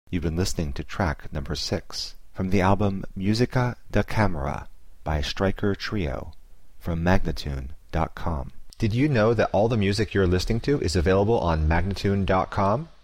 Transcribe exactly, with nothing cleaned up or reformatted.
You've been listening to track number six from the album Musica da Camera by Striker Trio from Magnatune dot com. Did you know that all the music you're listening to is available on Magnatune dot com?